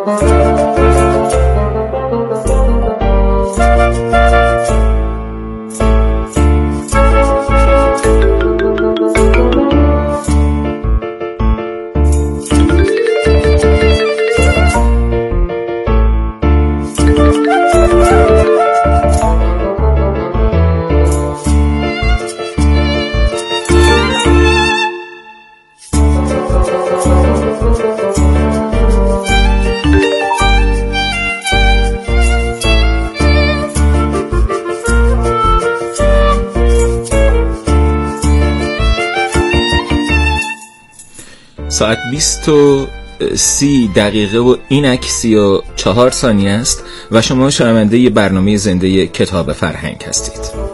ساعت 20:30 و اینک 34 ثانیه است و شما شنونده برنامه زنده کتاب فرهنگ هستید.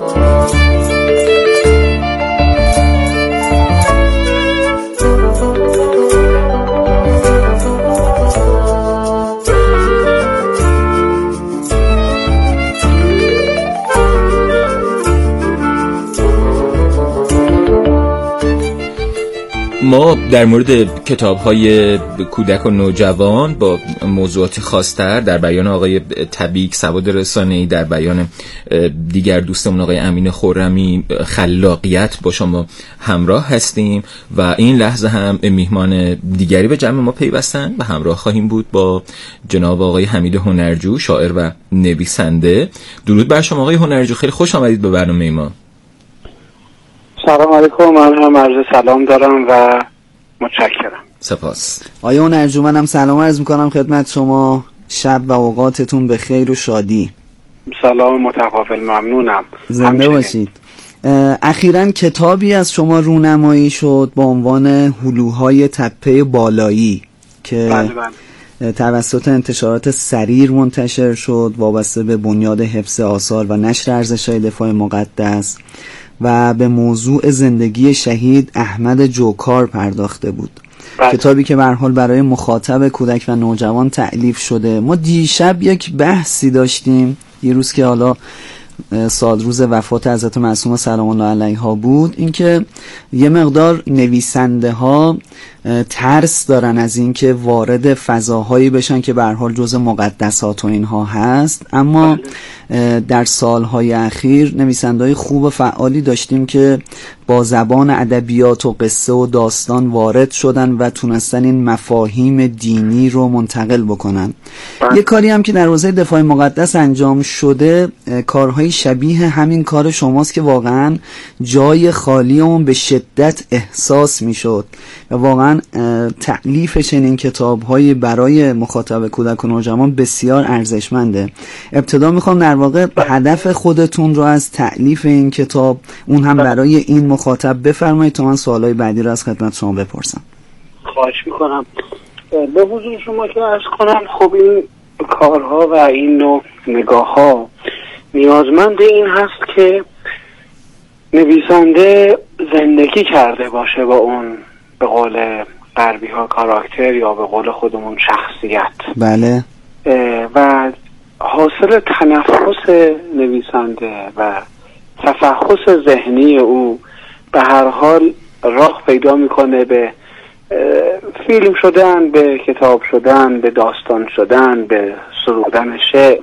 ما در مورد کتاب‌های کودک و نوجوان با موضوعات خاص‌تر در بیان آقای تبیک سواد رسانه‌ای، در بیان دیگر دوستمون آقای امین خرمی خلاقیت با شما همراه هستیم و این لحظه هم میهمان دیگری به جمع ما پیوستن و همراه خواهیم بود با جناب آقای حمید هنرجو، شاعر و نویسنده. درود بر شما آقای هنرجو، خیلی خوش آمدید به برنامه ما. سلام علیکم، من هم عرض سلام دارم و متشکرم. سپاس. آقای هنرجو، منم سلام عرض میکنم خدمت شما. شب و اوقاتتون به خیر و شادی. سلام متقابل، ممنونم. زنده باشید. اخیراً کتابی از شما رونمایی شد با عنوان هلوهای تپه بالایی که توسط انتشارات سریر منتشر شد، وابسته به بنیاد حفظ آثار و نشر ارزش‌های دفاع مقدس و به موضوع زندگی شهید احمد جوکار پرداخته بود. کتابی که به هر حال برای مخاطب کودک و نوجوان تألیف شده. ما دیشب یک بحثی داشتیم، یه روز که حالا سالروز وفات حضرت معصومه سلام الله علیها بود، اینکه یه مقدار نویسنده ها ترس دارن از اینکه وارد فضاهایی بشن که به هر حال جزء مقدسات و اینها هست، اما در سالهای اخیر نویسنده‌های خوب و فعالی داشتیم که با زبان ادبیات و قصه و داستان وارد شدن و تونستن این مفاهیم دینی رو منتقل بکنن. یه کاری هم که در حوزه دفاع مقدس انجام شده، کارهای شبیه همین کار شماست که واقعا جای خالی اون به شدت احساس میشد و واقعا تألیف چنین کتاب‌هایی برای مخاطب کودک و نوجوان بسیار ارزشمنده. ابتدا میخوام در واقع هدف خودتون رو از تألیف این کتاب، اون هم برای این مخاطب بفرمایید تا من سوالای بعدی رو از خدمت شما بپرسم. خواهش میکنم. به حضور شما که عرض کنم، خب این کارها و این نوع نگاه‌ها نیازمند این هست که نویسنده زندگی کرده باشه با اون، به قول غربی ها کاراکتر، یا به قول خودمون شخصیت. بله. و حاصل تنفس نویسنده و تفحص ذهنی او به هر حال راه پیدا میکنه به فیلم شدن، به کتاب شدن، به داستان شدن، به سرودن شعر.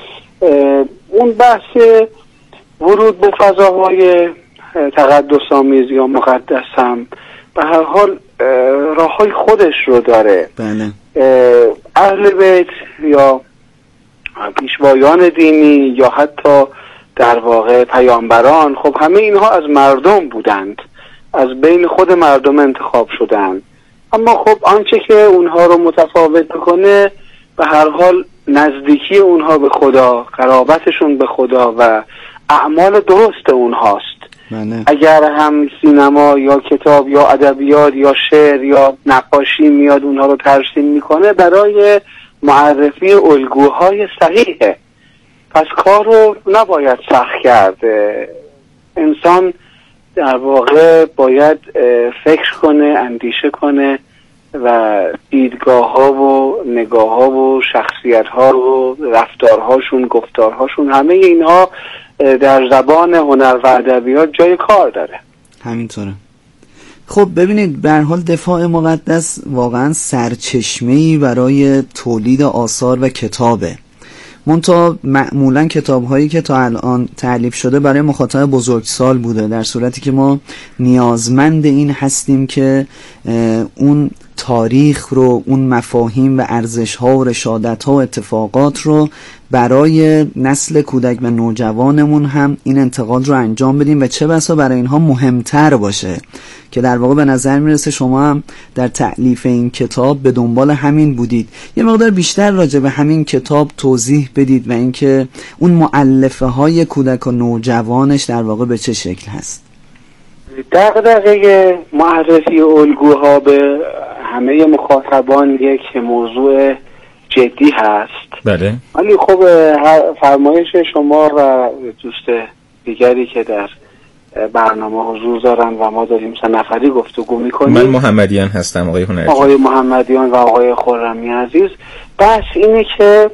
اون بحث ورود به فضاهای تقدس‌آمیز یا مقدس هم به هر حال راههای خودش رو داره. بله. اهل بیت یا پیشوایان دینی یا حتی در واقع پیامبران، خب همه اینها از مردم بودند، از بین خود مردم انتخاب شدند، اما خب آنچه که اونها رو متفاوت بکنه به هر حال نزدیکی اونها به خدا، قرابتشون به خدا و اعمال درست اونهاست. بله. اگر هم سینما یا کتاب یا ادبیات یا شعر یا نقاشی میاد اونها رو ترسیم میکنه برای معرفی الگوهای صحیحه، پس کار رو نباید سخت کرد. انسان در واقع باید فکر کنه، اندیشه کنه و دیدگاه ها و نگاه ها و شخصیت ها و رفتارهاشون، گفتارهاشون، همه اینها در زبان هنر و ادبیات جای کار داره. همینطوره. خب ببینید به هر حال دفاع مقدس واقعا سرچشمه‌ای برای تولید آثار و کتابه. منتها معمولا کتاب‌هایی که تا الان تألیف شده برای مخاطب بزرگسال بوده، در صورتی که ما نیازمند این هستیم که اون تاریخ رو، اون مفاهیم و ارزش‌ها و رشادت‌ها و اتفاقات رو برای نسل کودک و نوجوانمون هم این انتقال رو انجام بدیم و چه بسا برای اینها مهمتر باشه، که در واقع به نظر میرسه شما هم در تألیف این کتاب به دنبال همین بودید. یه مقدار بیشتر راجع به همین کتاب توضیح بدید و اینکه اون مؤلفه های کودک و نوجوانش در واقع به چه شکل هست. دغدغه معرفی الگوها به همه مخاطبان یک موضوع جدی هست. بله. ولی خب فرمایش شما و دوست دیگری که در برنامه حضور دارن و ما داریم سه نفری گفتگو میکنیم. من محمدیان هستم، آقای هنرجو. آقای محمدیان و آقای خرمی عزیز. بس اینه که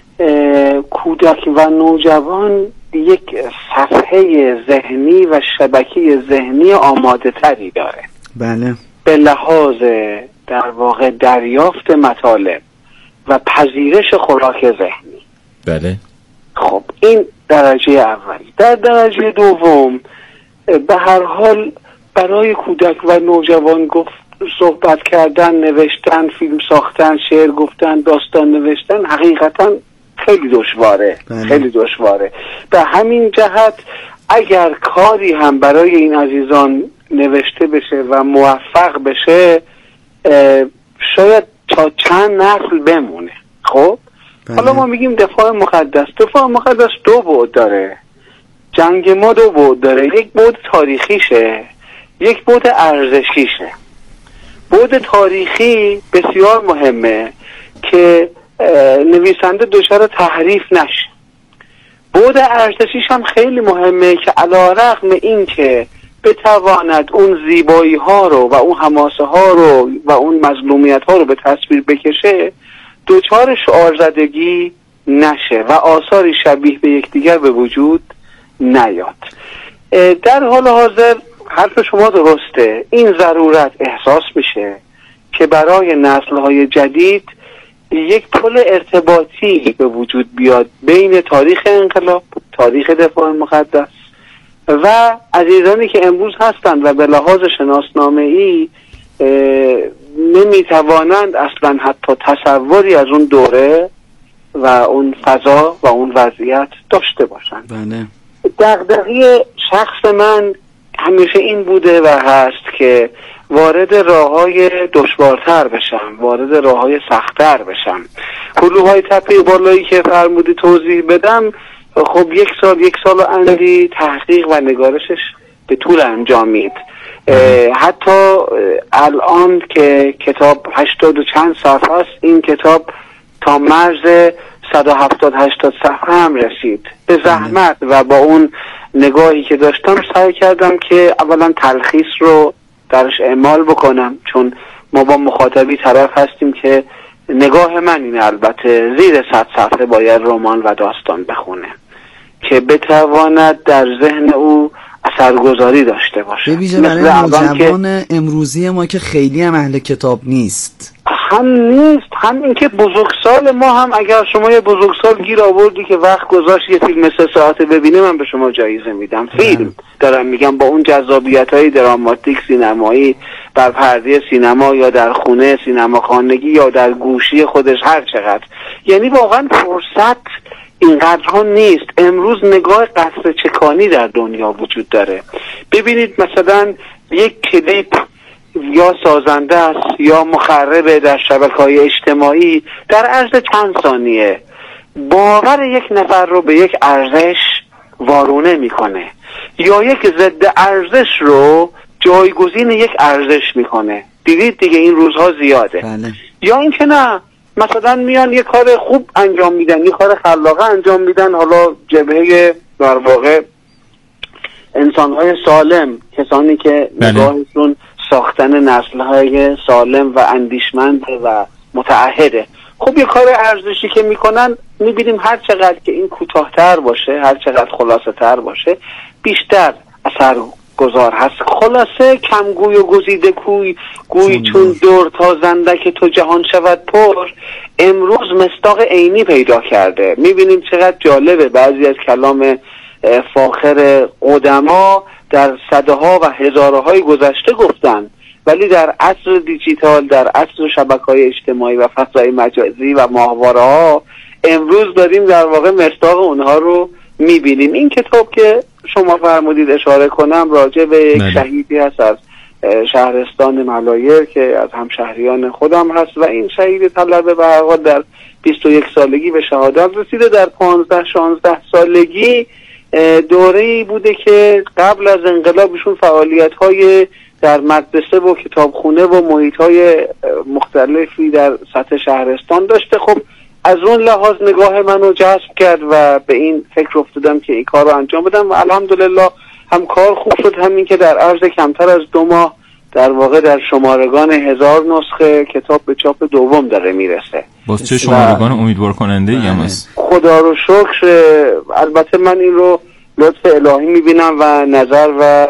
کودک و نوجوان یک صفحه ذهنی و شبکه ذهنی آماده تری داره. بله. به لحاظ در واقع دریافت مطالب و پذیرش خوراک ذهنی. بله. خب این درجه اولی. در درجه دوم به هر حال برای کودک و نوجوان صحبت کردن، نوشتن، فیلم ساختن، شعر گفتن، داستان نوشتن حقیقتا خیلی دشواره. خیلی دشواره. به همین جهت اگر کاری هم برای این عزیزان نوشته بشه و موفق بشه شاید تا چند نسل بمونه. خب حالا ما میگیم دفاع مقدس. دفاع مقدس دو بعد داره. جنگ ما دو بعد داره. یک بعد تاریخیشه، یک بعد ارزشیشه. بعد تاریخی بسیار مهمه که نویسنده دچار تحریف نشه. بعد ارزشیش هم خیلی مهمه که علی‌رغم این که بتواند اون زیبایی ها رو و اون حماسه ها رو و اون مظلومیت ها رو به تصویر بکشه، دچار شعار زدگی نشه و آثاری شبیه به یکدیگر به وجود نیاد. در حال حاضر حرف شما درسته. این ضرورت احساس میشه که برای نسل‌های جدید یک پل ارتباطی به وجود بیاد بین تاریخ انقلاب، تاریخ دفاع مقدس و عزیزانی که امروز هستند و به لحاظ شناسنامه‌ای نمیتوانند اصلا حتی تصوری از اون دوره و اون فضا و اون وضعیت داشته باشند. بله. دغدغه شخص من همیشه این بوده و هست که وارد راه‌های دشوارتر بشم، وارد راه‌های سخت‌تر بشم. هلوهای تپه بالایی که فرمودی توضیح بدم، خب یک سال و اندی تحقیق و نگارشش به طول انجامید. حتی الان که کتاب 80 و چند صفحه است، این کتاب تا مرز 170-80 صفحه هم رسید. به زحمت و با اون نگاهی که داشتم سعی کردم که اولا تلخیص رو درش اعمال بکنم، چون ما با مخاطبی طرف هستیم که نگاه من اینه البته زیر 100 صفحه باید رمان و داستان بخونه که بتواند در ذهن او اثرگذاری داشته باشه. ببینید برای نوجوان امروزی ما که خیلی هم اهل کتاب نیست، هم این که بزرگسال ما هم اگر شما یه بزرگسال گیر آوردی که وقت گذاشت یه فیلم 3 ساعته ببینه، من به شما جایزه میدم. فیلم دارم میگم با اون جذابیت‌های دراماتیک سینمایی بر پرده سینما یا در خونه سینما خانگی یا در گوشی خودش هر چقدر، یعنی واقعا فرصت اینقدرها نیست. امروز نگاه قصر چکانی در دنیا وجود داره. ببینید مثلا یک کلیپ یا سازنده است یا مخرب در شبکه‌های اجتماعی در عرض چند ثانیه باور یک نفر رو به یک ارزش وارونه میکنه یا یک ضد ارزش رو جایگزین یک ارزش میکنه. دیدید دیگه این روزها زیاده. بله. یا اینکه نه مثلا میان یک کار خوب انجام میدن، یک کار خلاقه انجام میدن، حالا جبهه در واقع انسان‌های سالم، کسانی که نگاهشون ساختن نسل‌های سالم و اندیشمند و متعهده. خب یه کار ارزشی که میکنن میبینیم هر چقدر که این کوتاه‌تر باشه، هر چقدر خلاصه‌تر باشه، بیشتر گذار هست. خلاصه کمگوی و گزیده گوی چون دور تا زندک تو جهان شود پر، امروز مصداق عینی پیدا کرده. میبینیم چقدر جالبه، بعضی از کلام فاخر قدما در صدها و هزارهای گذشته گفتن، ولی در عصر دیجیتال، در عصر شبکه‌های اجتماعی و فضای مجازی و ماهواره‌ها امروز داریم در واقع مصداق اونها رو میبینیم. این کتاب که شما فرمودید اشاره کنم راجع به یک شهیدی هست از شهرستان ملایر که از همشهریان خودم هست و این شهید طلبه به هر حال در 21 سالگی به شهادت رسیده. در 15-16 سالگی دوره‌ای بوده که قبل از انقلابشون فعالیت‌های در مدرسه و کتابخونه و محیط‌های مختلفی در سطح شهرستان داشته. خب از اون لحاظ نگاه منو جذب کرد و به این فکر افتادم که این کار رو انجام بدم و الحمدلله هم کار خوب شد، همین که در عرض کمتر از 2 ماه در واقع در شمارگان 1000 نسخه کتاب به چاپ دوم داره میرسه. باز چه شمارگان امیدوار کننده ای هم هست. خدا رو شکر. البته من این رو لطف الهی میبینم و نظر و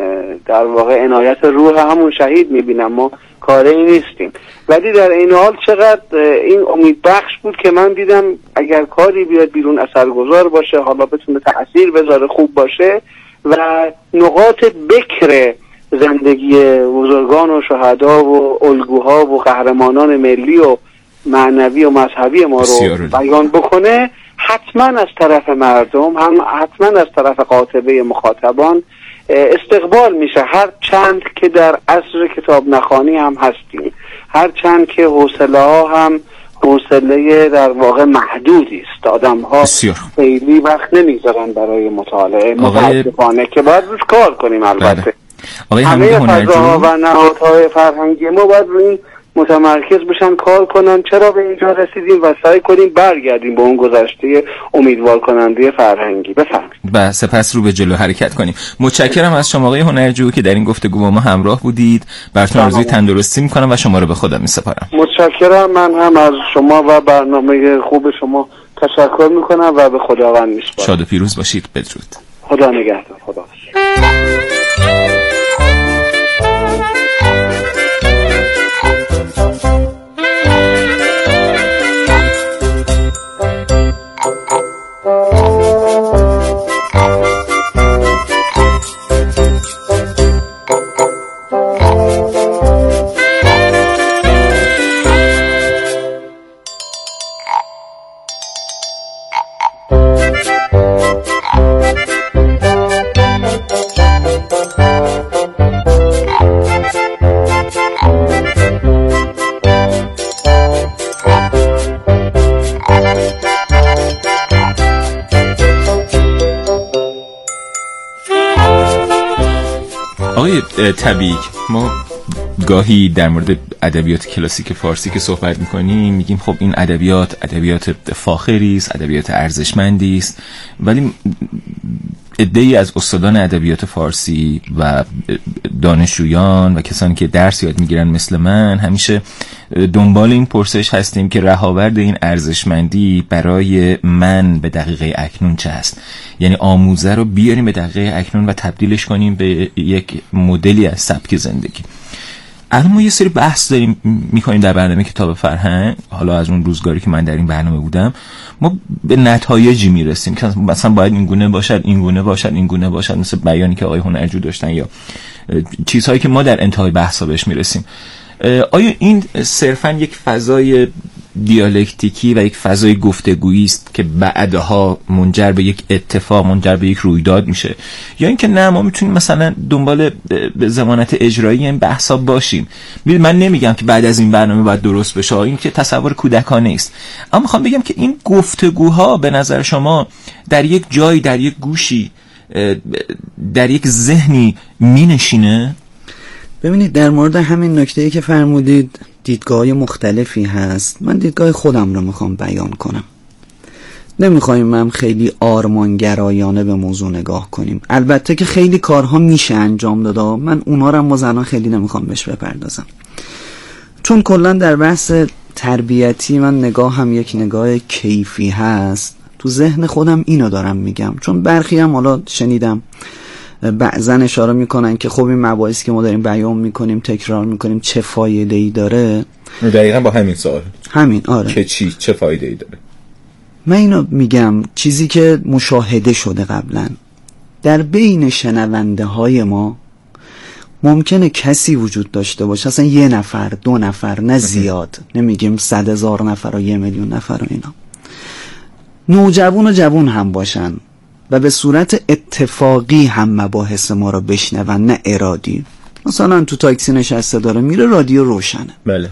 در واقع عنایت روح همون شهید میبینم، ما کاری نیستیم، ولی در این حال چقدر این امید بخش بود که من دیدم اگر کاری بیاد بیرون اثرگذار باشه، حالا بتونه تأثیر بذاره، خوب باشه و نقاط بکر زندگی بزرگان و شهدا و الگوها و قهرمانان ملی و معنوی و مذهبی ما رو بیان بکنه، حتما از طرف مردم، هم حتما از طرف قاطبه مخاطبان استقبال میشه. هر چند که در عصر کتاب نخوانی هم هستیم، هر چند که حوصله ها هم حوصله در واقع محدودی است، آدم ها خیلی وقت نمیذارن برای مطالعه، متاسفانه که باید روش کار کنیم. البته همه فضاها و نهادهای فرهنگی ما باید روی این متمرکز بشن، کار کنن چرا به اینجا رسیدیم و سعی کنیم برگردیم به اون گذشته امیدوار کننده فرهنگی. بفرمایید. سپس رو به جلو حرکت کنیم. متشکرم از شما آقای هنرجو که در این گفتگو با ما همراه بودید. براتون آرزوی تندرستی میکنم و شما رو به خدا میسپارم. متشکرم. من هم از شما و برنامه خوب شما تشکر میکنم و به خداوند میسپارم. شاد و پیروز باشید. بدرود. خدا نگهدار. خدا. آقای طبیعی، ما گاهی در مورد ادبیات کلاسیک فارسی که صحبت میکنیم میگیم خب این ادبیات فاخری است، ادبیات ارزشمندی است، ولی عده‌ای از استادان ادبیات فارسی و دانشجویان و کسانی که درس یاد میگیرن مثل من همیشه دنبال این پرسش هستیم که رهاورد این ارزشمندی برای من به دقیقه اکنون چه هست. یعنی آموزه رو بیاریم به دقیقه اکنون و تبدیلش کنیم به یک مدلی از سبک زندگی. الان ما یه سری بحث داریم میکنیم در برنامه کتاب فرهنگ. حالا از اون روزگاری که من در این برنامه بودم ما به نتایجی میرسیم که مثلا باید این گونه باشد، این گونه باشد، این گونه باشد، مثل بیانی که آقای هنرجو داشتن یا چیزهایی که ما در انتهای بحثا بهش میرسیم. آیا این صرفا یک فضای دیالکتیکی و یک فضای گفتگویی است که بعدها منجر به یک اتفاق، منجر به یک رویداد میشه، یا اینکه نه ما میتونیم مثلا دنبال به ضمانت اجرایی این بحثا باشیم؟ من نمیگم که بعد از این برنامه باید درست بشه، این که تصور کودکانه است، اما میخوام بگم که این گفتگوها به نظر شما در یک جایی، در یک گوشی، در یک ذهنی مینشینه؟ ببینید در مورد همین نکته‌ای که فرمودید دیدگاه‌های مختلفی هست. من دیدگاه خودم رو میخوام بیان کنم. نمیخوایم هم خیلی آرمانگرایانه به موضوع نگاه کنیم. البته که خیلی کارها میشه انجام داد، من اونها رو هم باز الان خیلی نمیخوام بهش بپردازم، چون کلا در بحث تربیتی من نگاه هم یک نگاه کیفی هست. تو ذهن خودم اینو دارم میگم، چون برخی هم حالا شنیدم بعضا اشاره میکنن که خب این مباحثی که ما داریم بیان میکنیم تکرار میکنیم چه فایده‌ای داره. دقیقاً با همین سوال همین آره که چه فایده‌ای داره. من اینو میگم چیزی که مشاهده شده قبلا در بین شنونده های ما ممکنه کسی وجود داشته باشه، اصلا 1 نفر 2 نفر نه زیاد، نمیگیم 100,000 نفر و 1,000,000 نفر و اینا، نوجوان و جوان هم باشن و به صورت اتفاقی هم مباحث ما رو بشنون نه ارادی. مثلا تو تاکسی نشسته داره میره رادیو روشنه. بله.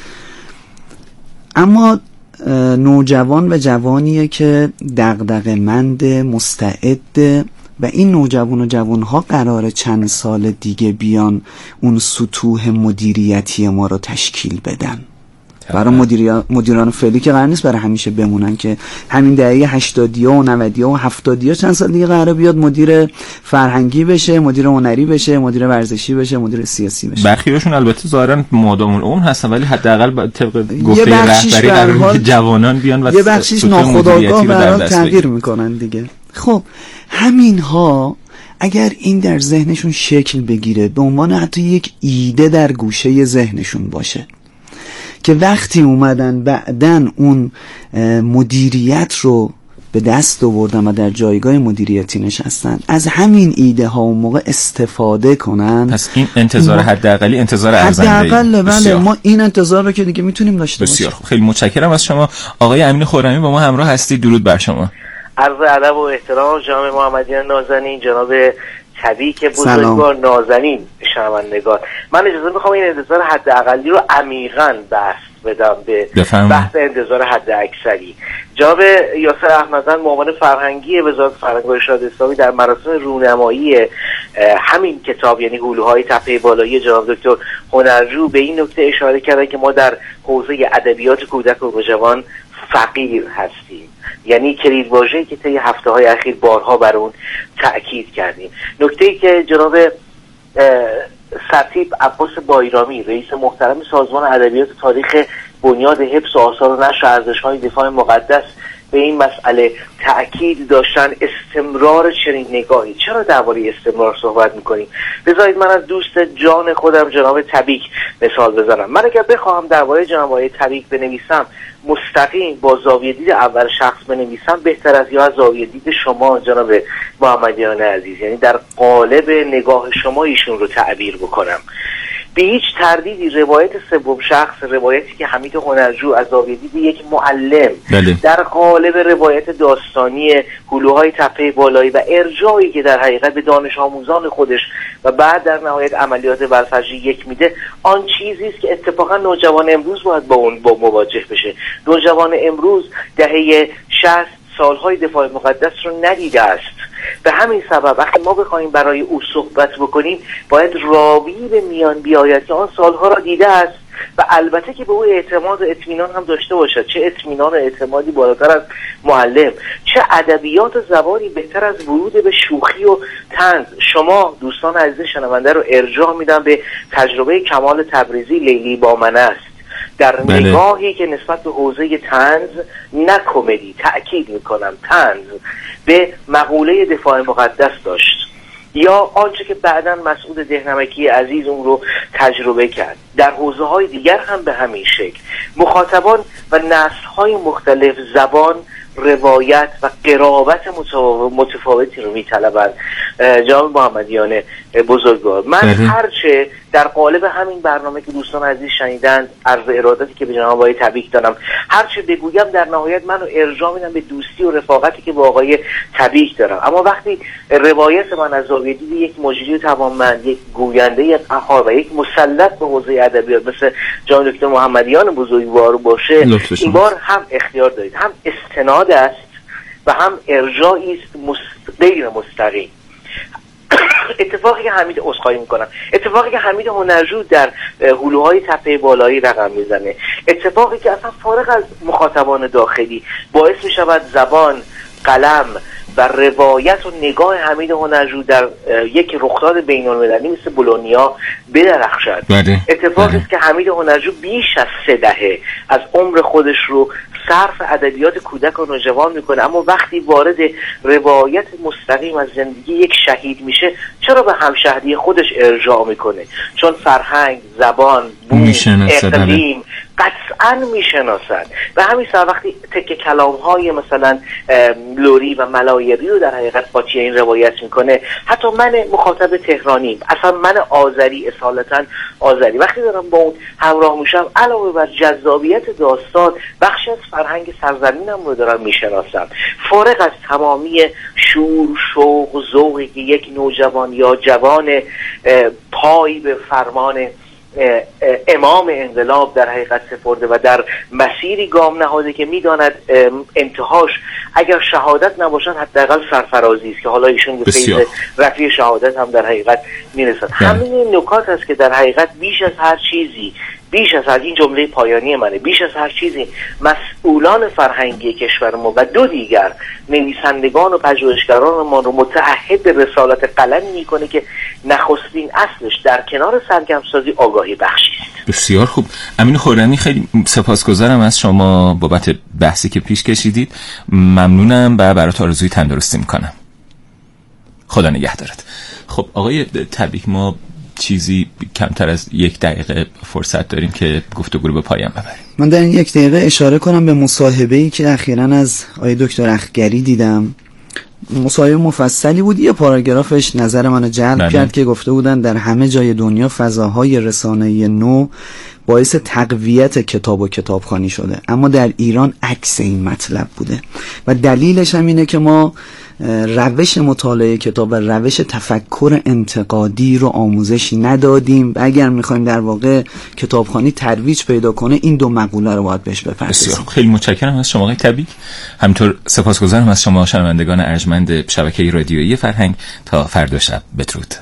اما نوجوان و جوانیه که دغدغه‌مند، مستعد و این نوجوان و جوانها قراره چند سال دیگه بیان اون سطوح مدیریتی ما رو تشکیل بدن. برای مدیران فعلی که قرار نیست برای همیشه بمونن، که همین دهه 80 و 90 و 70 چند سال دیگه قراره بیاد مدیر فرهنگی بشه، مدیر هنری بشه، مدیر ورزشی بشه، مدیر سیاسی بشه. برخیاشون البته ظاهرا مادام العمر هستن، ولی حداقل طبق گفته رهبری قراره جوانان بیان و یه بخشیش ناخودآگاه برای تغییر میکنن دیگه. خب همین ها اگر این در ذهنشون شکل بگیره به عنوان حتی یک ایده در گوشه ذهنشون باشه که وقتی اومدن بعدن اون مدیریت رو به دست آوردن و در جایگاه مدیریتی نشستن، از همین ایده ها اون موقع استفاده کنن. پس این انتظار حداقلی انتظار ارزنده‌ای. حداقل بله، ما این انتظار رو که دیگه میتونیم داشته باشیم. بسیار خیلی متشکرم از شما آقای امین خرمی، با ما همراه هستید. درود بر شما. عرض ادب و احترام جناب محمدیان نازنین، جناب طبیعی بزرگوار نازنین شنوندگان. من اجازه میخوام این انتظار حداقلی رو عمیقاً بحث بدم به بحث انتظار حد اکثری. جناب یاسر احمدزن معاون فرهنگی وزارت فرهنگ و ارشاد اسلامی در مراسم رونمایی همین کتاب یعنی هلوهای تپه بالایی جناب دکتر هنرجو به این نکته اشاره کردن که ما در حوزه ادبیات کودک و نوجوان فقیر هستیم، یعنی کلیدواژه‌ای که طی هفته‌های اخیر بارها بر اون تأکید کردیم. نکته‌ای که جناب سرتیپ عباس بایرامی رئیس محترم سازمان ادبیات تاریخ بنیاد حفظ و آثار و نشر ارزش‌های دفاع مقدس به این مسئله تأکید داشتن، استمرار چنین نگاهی. چرا درباره استمرار صحبت میکنیم؟ بذارید من از دوست جان خودم جناب طبیک مثال بزنم. من اگر بخواهم درباره جناب آقای طبیک بنویسم، مستقیم با زاویه دید اول شخص بنویسم بهتر از یا از زاویه دید شما جناب محمدیان عزیز، یعنی در قالب نگاه شما ایشون رو تعبیر بکنم. به هیچ تردیدی روایت سوم شخص، روایتی که حمید هنرجو از زاویه دید یک معلم در قالب روایت داستانی هلوهای تپه بالایی و ارجاعی که در حقیقت به دانش آموزان خودش و بعد در نهایت عملیات ولفجری یک میده، آن چیزی است که اتفاقا نوجوان امروز باید با اون مواجه بشه. نوجوان امروز دهه 60 سالهای دفاع مقدس رو ندیده است. به همین سبب وقتی ما بخوایم برای او صحبت بکنیم باید راوی به میان بیاید که آن سالها را دیده است و البته که به او اعتماد و اطمینان هم داشته باشد. چه اطمینان و اعتمادی بالاتر از معلم، چه ادبیات و زبانی بهتر از ورود به شوخی و طنز. شما دوستان عزیز شنونده رو ارجاع میدم به تجربه کمال تبریزی لیلی با من است در نگاهی که نسبت به حوزه طنز، نه کمدی، تأکید میکنم طنز، به مقوله دفاع مقدس داشت، یا آنچه که بعداً مسعود دهنمکی عزیز اون رو تجربه کرد. در حوزه های دیگر هم به همین شکل مخاطبان و نسل‌های مختلف زبان، روایت و قرابت متفاوتی رو میطلبند. جناب محمدیان بزرگوار، من هرچه در قالب همین برنامه که دوستان عزیز شنیدند عرض ارادتی که به جناب آقای طبیک دارم، هرچه بگویم در نهایت منو ارجاع میدم به دوستی و رفاقتی که با آقای طبیک دارم. اما وقتی روایت من از زاویه دید یک مجری توانمند، یک گوینده قهار و یک مسلط به حوزه ادبیات مثل جناب دکتر محمدیان بزرگوار باشه، این بار هم اختیار دارید، هم استناد است و هم ارجاعی است غیر مستقیم. اتفاقی که حمید هنرجو در هلوهای تپه بالایی رقم میزنه، اتفاقی که اصلا فارغ از مخاطبان داخلی باعث میشود زبان، قلم و روایت و نگاه حمید هنرجو در یک رخداد بین‌المللی مثل بولونیا بدرخشد. اتفاقی است که حمید هنرجو بیش از 3 دهه از عمر خودش رو صرف ادبیات کودک و نوجوان میکنه، اما وقتی وارد روایت مستقیم از زندگی یک شهید میشه چرا به همشهری خودش ارجاع میکنه؟ چون فرهنگ، زبان، بوم، اقلیم قطعا میشناسد. و همین سر وقتی تکه کلام های مثلا لوری و ملایری رو در حقیقت فاطیه این روایت میکنه، حتی من مخاطب تهرانیم، اصلا من آذری، اصالتا آذری، وقتی دارم با اون همراه میشم علاوه بر جذابیت داستان بخشی از فرهنگ سرزمینم رو دارم میشناسم، فارغ از تمامی شور، شوق و ذوقی که یک نوجوان یا جوان پای به فرمان امام انقلاب در حقیقت سپرده و در مسیری گام نهاده که میداند انتهاش اگر شهادت نباشد حداقل سرفرازی است که حالا ایشون به فیض رفیع شهادت هم در حقیقت میرسد. همین این نکات است که در حقیقت بیش از هر چیزی، بیش از این جمله پایانی منه، بیش از هر چیزی مسئولان فرهنگی کشور ما و دو دیگر نویسندگان و پژوهشگران ما رو متعهد به رسالت قلمی میکنه که نخستین اصلش در کنار سرگرمسازی آگاهی بخشی است. بسیار خوب. امین خرمی، خیلی سپاسگزارم از شما بابت بحثی که پیش کشیدید. ممنونم و برات آرزوی تندرستی میکنم. خدا نگهدارت. خب آقای تبریک، ما چیزی کمتر از 1 دقیقه فرصت داریم که گفتگو رو به پایان ببریم. من در این 1 دقیقه اشاره کنم به مصاحبه‌ای که اخیراً از آقای دکتر اخگری دیدم. مصاحبه مفصلی بود. یه پاراگرافش نظر منو جلب کرد که گفته بودن در همه جای دنیا فضاهای رسانه‌ای نو باعث تقویت کتاب و کتابخوانی شده، اما در ایران عکس این مطلب بوده و دلیلش هم اینه که ما روش مطالعه کتاب و روش تفکر انتقادی رو آموزش ندادیم. اگر میخوایم در واقع کتابخوانی ترویج پیدا کنه این 2 مقوله رو باید بهش بپردازیم. خیلی متشکرم از شما آقای تبریک. همینطور سپاسگزارم از شما شنوندگان ارجمند شبکه رادیویی فرهنگ. تا فردا شب، بدرود.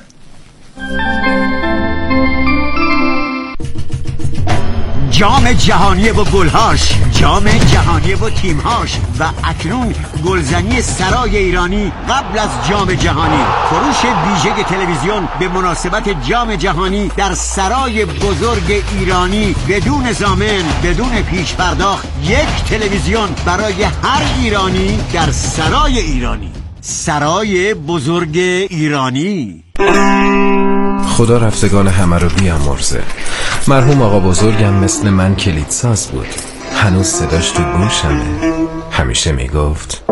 جام جهانی و گلهاش، جام جهانی و تیمهاش و اکنون گلزنی سرای ایرانی قبل از جام جهانی. فروش ویژه تلویزیون به مناسبت جام جهانی در سرای بزرگ ایرانی بدون ضامن، بدون پیش پرداخت. 1 تلویزیون برای هر ایرانی در سرای ایرانی. سرای بزرگ ایرانی. خدا رفتگان همه رو بیامرزه. مرحوم آقا بزرگم مثل من کلیدساز بود. هنوز صداش تو گوشمه. همیشه میگفت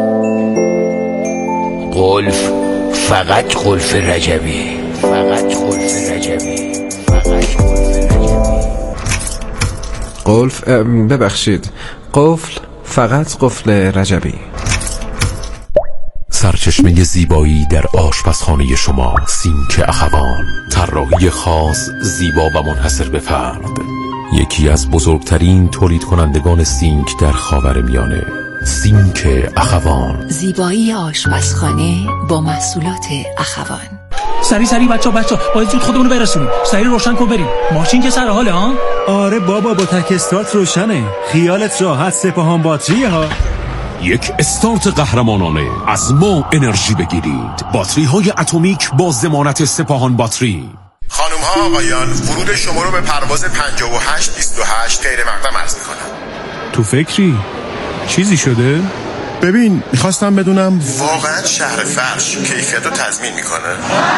قلف فقط قلف رجبی، فقط قلف رجبی، فقط قلف رجبی. قلف ببخشید، قفل فقط قفل رجبی. سرچشمه زیبایی در آشپزخانه شما، سینک اخوان. طراحی خاص، زیبا و منحصر به فرد. یکی از بزرگترین تولید کنندگان سینک در خاورمیانه. سینک اخوان. زیبایی آشپزخانه با محصولات اخوان. سری بچا باید زود خودمونو برسونیم. سری روشن کن بریم. ماشین که سر حاله ها؟ آره بابا، با تک استارت روشنه. خیالت راحت، سپاهان باتریه ها. یک استارت قهرمانانه. از ما انرژی بگیرید. باتری های اتمیک با ضمانت سپاهان باتری. خانم ها آقایان، ورود شما رو به پرواز 5828 غیر مقدم عرض میکنم. تو فکری؟ چیزی شده؟ ببین، میخواستم بدونم واقعا شهر فرش کیفیت رو تضمین میکنه؟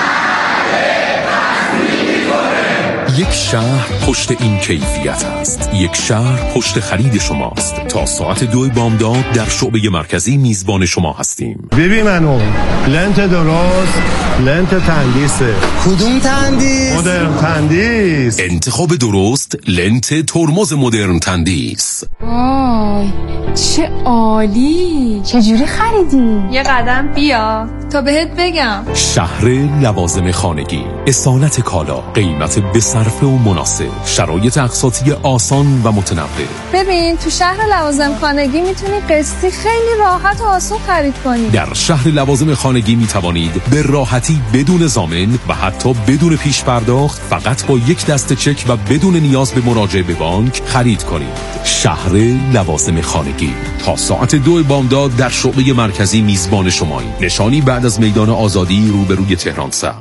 یک شهر پشت این کیفیت است. یک شهر پشت خرید شماست. تا ساعت 2 بامداد در شعبه مرکزی میزبان شما هستیم. ببین منو لنت درست، لنت تندیسه. کدوم تندیس؟ مدرن تندیس. انتخاب درست، لنت ترمز مدرن تندیس. وای چه عالی. چجوری خریدی؟ یه قدم بیا تا بهت بگم. شهر لوازم خانگی، اصالت کالا، قیمت بصرفه و مناسب، شرایط اقساطی آسان و متنوع. ببین تو شهر لوازم خانگی میتونی قسطی خیلی راحت و آسون خرید کنی. در شهر لوازم خانگی میتوانید به راحتی بدون ضامن و حتی بدون پیش پرداخت فقط با یک دسته چک و بدون نیاز به مراجعه به بانک خرید کنید. شهر لوازم خانگی تا ساعت 2 بامداد در شعبه مرکزی میزبان شماییم. نشانی بعد از میدان آزادی روبروی تهران سر.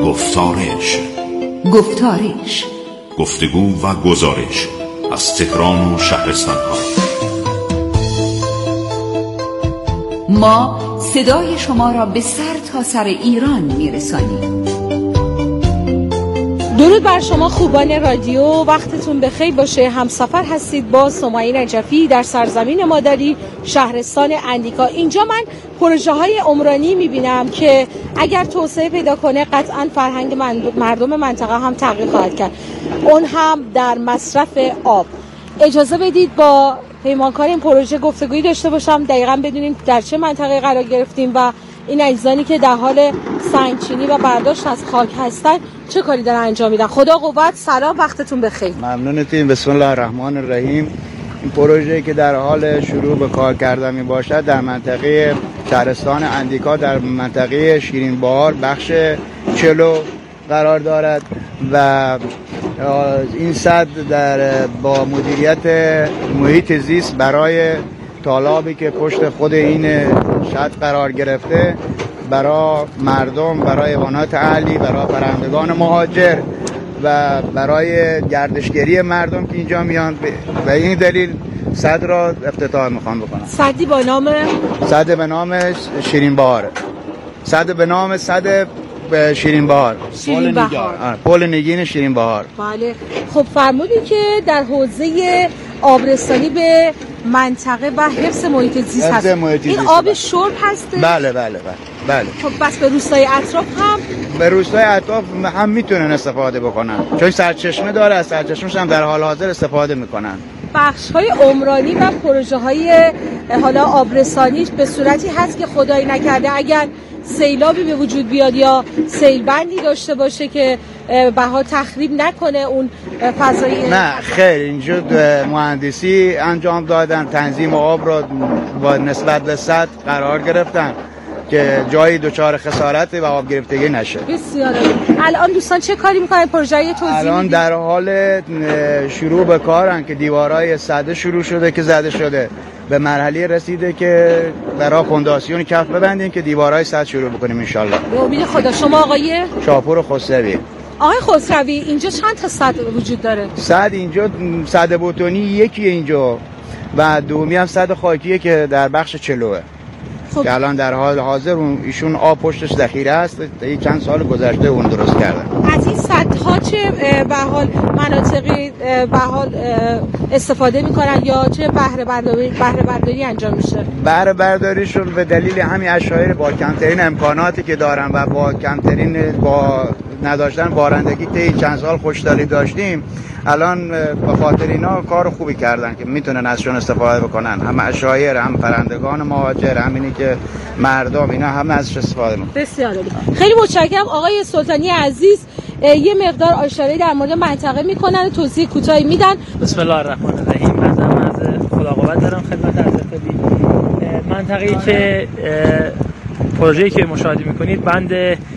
گفتارش. گفتگو و گزارش از تهران و شهرستان‌ها. ما صدای شما را به سر تا سر ایران میرسانیم. درود بر شما خوبان رادیو، وقتتون بخیر باشه. همسفر هستید با سمیه نجفی در سرزمین مادری شهرستان اندیکا. اینجا من پروژه های عمرانی میبینم که اگر توسعه پیدا کنه قطعا فرهنگ مردم منطقه هم تغییر خواهد کرد، اون هم در مصرف آب. اجازه بدید با پیمانکار این پروژه گفتگویی داشته باشم، دقیقاً بدونیم در چه منطقه قرار گرفتیم و این عزیزانی که در حال سنگچینی و برداشت از خاک هستن چه کاری دارن انجام میدن. خدا قوت. سلام، وقتتون بخیر. ممنونتیم. بسم الله الرحمن الرحیم. این پروژه که در حال شروع به کار کردن می باشد در منطقه شهرستان اندیکا در منطقه شیرین بهار بخش چلو قرار دارد و این سد با مدیریت محیط زیست برای تالابی که پشت خود این سد قرار گرفته، برای مردم، برای حیوانات اهلی، برای پرندگان مهاجر و برای گردشگری مردم که اینجا میان. و این دلیل سد را افتتاح میخوام بکنم. سدی با نام؟ سد به نام شیرین بهار. سد به نام سد شیرین بهار. پل نگین شیرین بهار. بله. خب فرمودید که در حوزه آبرسانی به منطقه و حفظ محیط زیست هست. این آب شرب هست؟ بله. خب بس به روستای اطراف هم؟ به روستای اطراف هم میتونن استفاده بکنن، چون سرچشمه داره، از سرچشمش هم در حال حاضر استفاده میکنن. بخش‌های عمرانی و پروژه‌های حالا آبرسانی به صورتی هست که خدایی نکرده اگر سیلابی به وجود بیاد یا سیلبندی داشته باشه که بها تخریب نکنه اون فضای. نه خیر، اینجا مهندسی انجام دادن، تنظیم آب را با نسبت به سد قرار گرفتن که جایی دچار خسارت و آب گرفتگی نشه. بسیار عالی. الان دوستان چه کاری میکنن؟ پروژه توزیع الان در حال شروع به کارن که دیوارای سد شروع شده که زده شده، به مرحله رسیده که برای فونداسیون کف ببندیم که دیوارای سد شروع بکنیم ان شاءالله. به امید خدا. شما آقای شاپور خسروی. آقای خسروی، اینجا چند تا سد وجود داره؟ سد اینجا سد بتونی یکیه اینجا و دومی هم سد خاکیه که در بخش چلوه. خب. که الان در حال حاضر ایشون آب پشتش ذخیره است، چند سال گذشته اون درست کردن. از این سدها چه به حال مناطقی به حال استفاده میکنن یا چه بهره برداری انجام میشه؟ بهره برداریشون به دلیل همین اشایر با کمترین امکاناتی که دارن و با کمترین نداشتن بارندگی طی چند سال خوشدلی داشتیم، الان به خاطر اینا کار خوبی کردن که میتونن ازشون استفاده بکنن، هم اشایر، هم پرندگان مهاجر، همینی که مردم، اینا هم ازش استفاده میکنن. بسیار عالی. خیلی متشکرم آقای سلطانی عزیز. یه مقدار اشاره در مورد منطقه میکنن، توضیح کوتاهی میدن. بسم الله الرحمن الرحیم. از خدا قوت دارم خدمت حضرت علی. منطقه‌ای که پروژه‌ای که مشاهده میکنید بند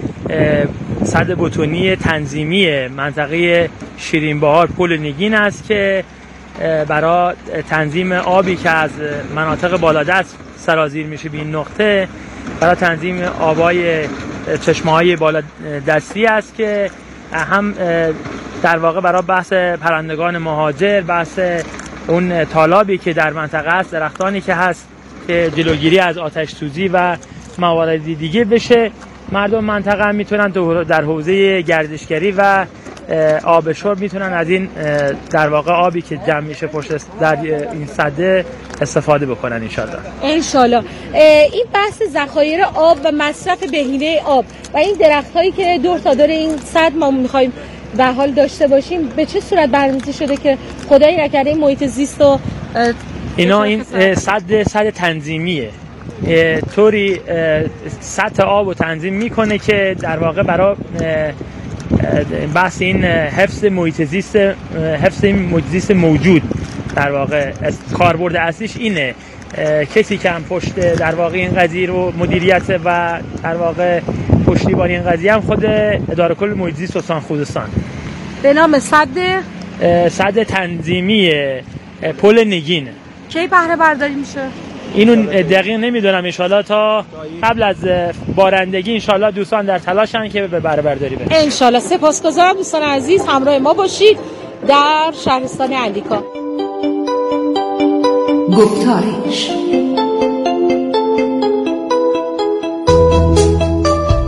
سد بتونی تنظیمی منطقه شیرین بهار پل نگین است که برای تنظیم آبی که از مناطق بالادست سرازیر میشه به این نقطه، برای تنظیم آبای چشمه‌های بالادستی است که هم در واقع برای بحث پرندگان مهاجر، بحث اون تالابی که در منطقه است، درختانی که هست که جلوگیری از آتش سوزی و موارد دیگه بشه. مردم منطقه هم میتونن در حوزه گردشگری و آب شرب میتونن از این در واقع آبی که جمع میشه پشت در این سده استفاده بکنن انشالله. این بحث ذخایر آب و مصرف بهینه آب و این درختایی که دور تا دور این سد ما میخوایم به حال داشته باشیم به چه صورت برنامه‌ریزی شده که خدایی نکرده این محیط زیست و اینا این سد تنظیمیه، طوری سطح آب رو تنظیم میکنه که در واقع برای بحث این حفظ محیط زیست موجود در واقع کاربرد اصلیش اینه. کسی که هم پشت در واقع این قضیه رو مدیریت و در واقع پشتیبانی این قضیه هم خود اداره کل محیط زیست استان خوزستان به نام سد تنظیمی پل نگین. کی بهره برداری میشه؟ اینو دقیق نمیدونم، انشالله تا قبل از بارندگی انشالله دوستان در تلاشن که به بره برداری برن انشالله. سپاسگزارم دوستان عزیز، همراه ما باشید در شهرستان اندیکا. گفتارش